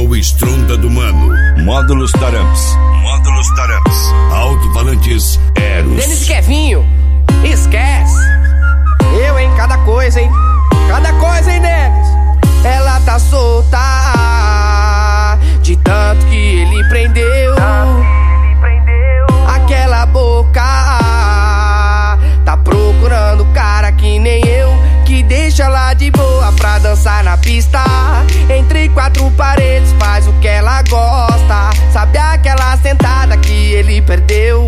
o Stronda do Mano. Módulos Taramps. Alto-falantes Eros. Denis e Kevinho, esquece. Eu, hein, cada coisa, hein. Cada coisa, hein, Denis. Ela tá solta de tanto que ele prendeu. Aquela boca tá procurando cara que nem eu, que deixa ela de boa pra dançar na pista. Entre quatro paredes faz o que ela gosta. Sabe aquela sentada que ele perdeu?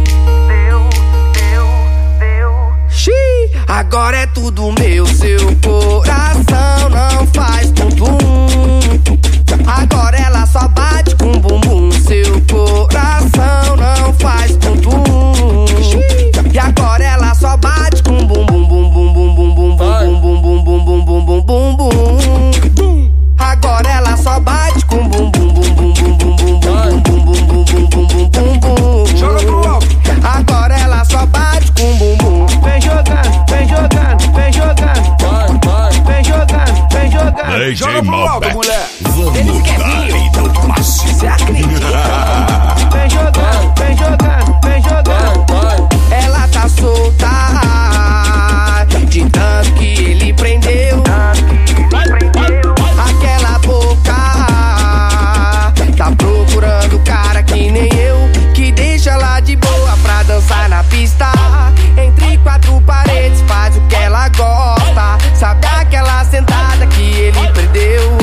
Xiii, agora é tudo meu. Seu coração não faz tum-tum. Agora ela só bate com bumbum. Seu coração não faz tum-tum. E agora ela só bate com bumbum, bumbum, bumbum, bumbum, bumbum, bumbum, bumbum, bumbum, bumbum. Agora ela só bate com bumbum, bumbum, bumbum, bumbum, bumbum, bumbum, bumbum, bumbum. Joga pro alto. Agora ela só bate com bumbum. Vem jogando, vem jogando, vem jogando. Vem jogando, vem jogando. DJ Joga pro alto, Malbec. mulher. Vamos dar do máximo. Cê acredita? Vem jogando, vem jogando, vem jogando. Ela tá solta de tanto que ele prendeu. Aquela boca tá procurando cara que nem eu, que deixa ela de boa pra dançar na pista. Entre quatro paredes faz o que ela gosta. Sabe aquela sentada que ele perdeu?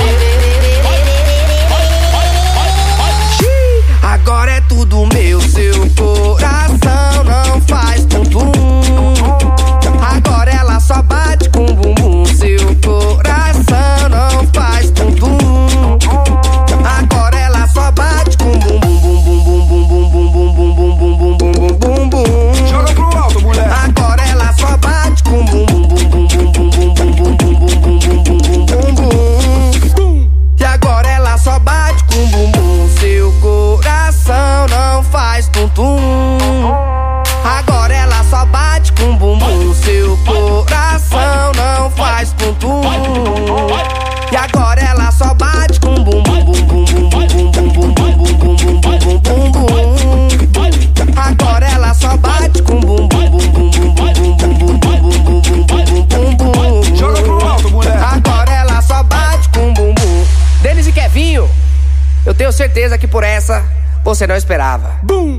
Agora é tudo meu. Seu coração não faz tum-tum. Agora ela só bate com bumbum. Seu coração não faz tum-tum. Agora ela só bate com bumbum, bumbum, bumbum, bumbum, bumbum, bumbum, bumbum, bumbum, bumbum. Joga pro alto, mulher. Agora ela só bate com bumbum, bumbum, bumbum, bumbum, bumbum, bumbum, bumbum, bumbum, bumbum. E agora ela só bate com bumbum. Seu coração não faz tum-tum. Agora ela só bate com bumbum. Seu coração não faz tum-tum. E agora ela só bate com bumbum, bumbum, bumbum, bumbum, bumbum, bumbum, bumbum, bumbum, bumbum. Agora ela só bate com bumbum, bumbum, bumbum, bumbum, bumbum, bumbum, bumbum, bumbum, bumbum. Joga pro alto, mulher. Agora ela só bate com bumbum. Denis e Kevinho, eu tenho certeza que por essa você não esperava. Bum.